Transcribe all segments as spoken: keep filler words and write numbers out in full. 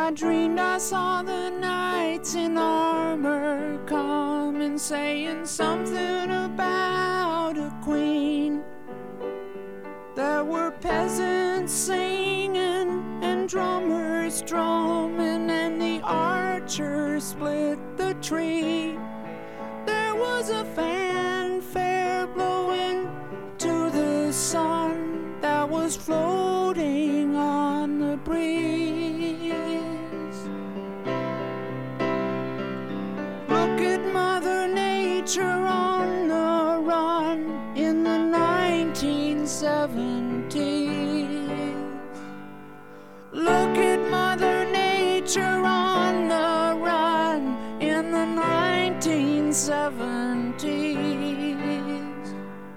I dreamed I saw the knights in armor coming, saying something about a queen. There were peasants singing and drummers drumming, and the archers split the tree. There was a fanfare blowing to the sun that was floating on the breeze. Look at Mother Nature on the run in the nineteen seventies. Look at Mother Nature on the run in the nineteen seventies.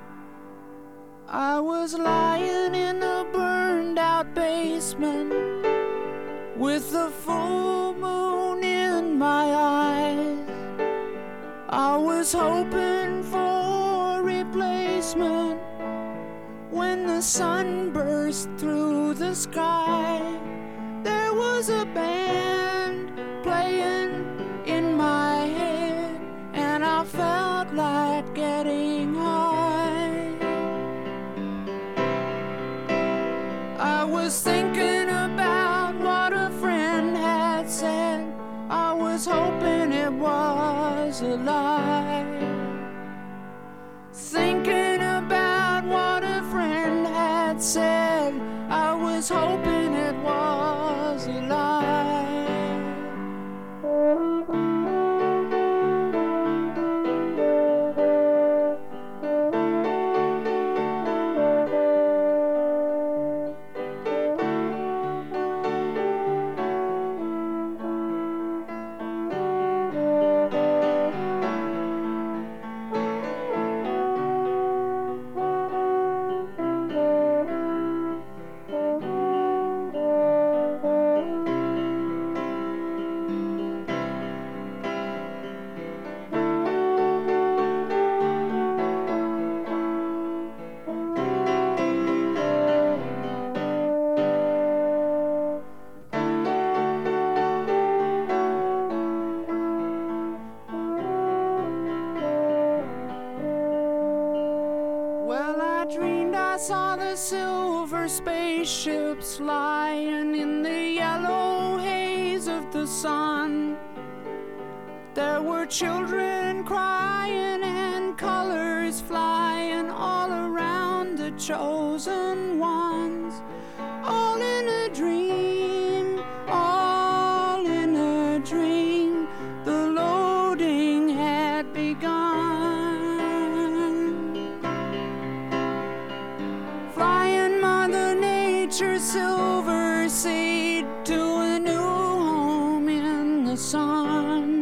I was lying in a burned out basement with the full moon in my eyes. I was hoping for a replacement when the sun burst through the sky. There was a band playing in my head, and I felt like getting high. I was thinking about what a friend had said. I was hoping it was a lie. Thinking about what a friend had said, I was hoping it was a lie. I saw the silver spaceships lying in the yellow haze of the sun. There were children crying and colors flying all around the chosen ones. All in a dream, all in a dream, the loading had begun. Flying Mother Nature's silver seed to a new home in the sun.